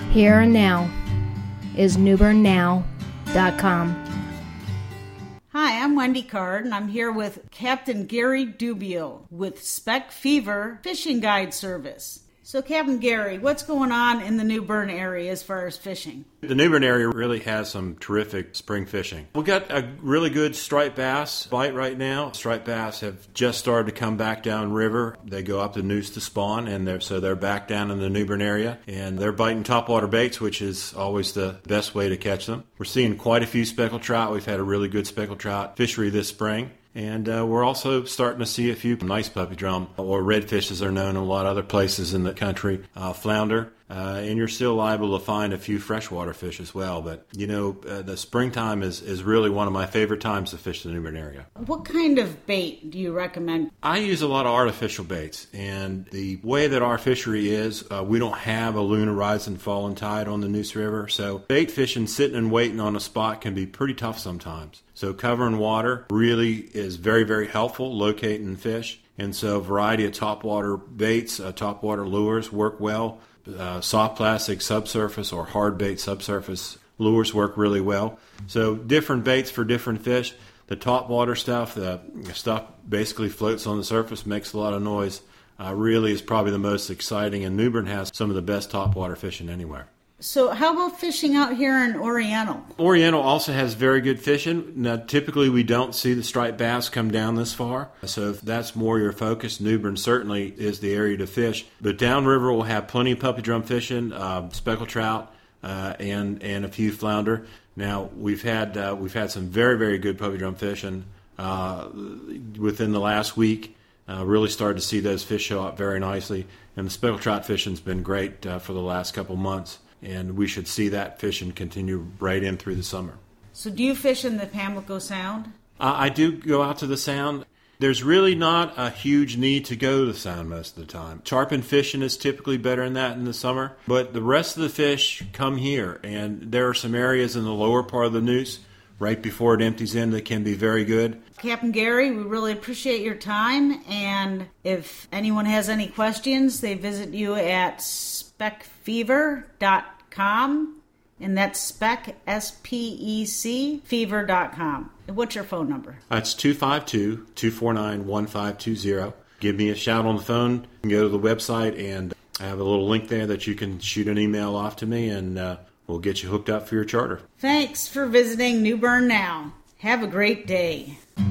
Here and now is newbernnow.com. Hi, I'm Wendy Card, and I'm here with Captain Gary Dubio with Spec Fever Fishing Guide Service. So, Captain Gary, what's going on in the New Bern area as far as fishing? The New Bern area really has some terrific spring fishing. We've got a really good striped bass bite right now. Striped bass have just started to come back down river. They go up the Neuse to spawn, and they're back down in the New Bern area, and they're biting topwater baits, which is always the best way to catch them. We're seeing quite a few speckled trout. We've had a really good speckled trout fishery this spring. And we're also starting to see a few nice puppy drum, or redfish as they're known in a lot of other places in the country, flounder, and you're still liable to find a few freshwater fish as well. But, the springtime is really one of my favorite times to fish the New Bern area. What kind of bait do you recommend? I use a lot of artificial baits, and the way that our fishery is, we don't have a lunar rising, falling tide on the Neuse River, so bait fishing, sitting and waiting on a spot can be pretty tough sometimes. So covering water really is very, very helpful locating fish. And so a variety of topwater baits, topwater lures work well. Soft plastic subsurface or hard bait subsurface lures work really well. So different baits for different fish. The topwater stuff, the stuff basically floats on the surface, makes a lot of noise, really is probably the most exciting. And New Bern has some of the best topwater fishing anywhere. So how about fishing out here in Oriental? Oriental also has very good fishing. Now, typically we don't see the striped bass come down this far. So if that's more your focus, New Bern certainly is the area to fish. But downriver we'll have plenty of puppy drum fishing, speckled trout, and a few flounder. Now, we've had some very, very good puppy drum fishing within the last week. Really started to see those fish show up very nicely. And the speckled trout fishing's been great for the last couple months. And we should see that fishing continue right in through the summer. So do you fish in the Pamlico Sound? I do go out to the Sound. There's really not a huge need to go to the Sound most of the time. Tarpon fishing is typically better than that in the summer. But the rest of the fish come here. And there are some areas in the lower part of the Neuse, right before it empties in, that can be very good. Captain Gary, we really appreciate your time. And if anyone has any questions, they visit you at specfever.com, and that's spec, S-P-E-C, fever.com. And what's your phone number? It's 252-249-1520. Give me a shout on the phone. You can go to the website, and I have a little link there that you can shoot an email off to me, and we'll get you hooked up for your charter. Thanks for visiting New Bern Now. Have a great day.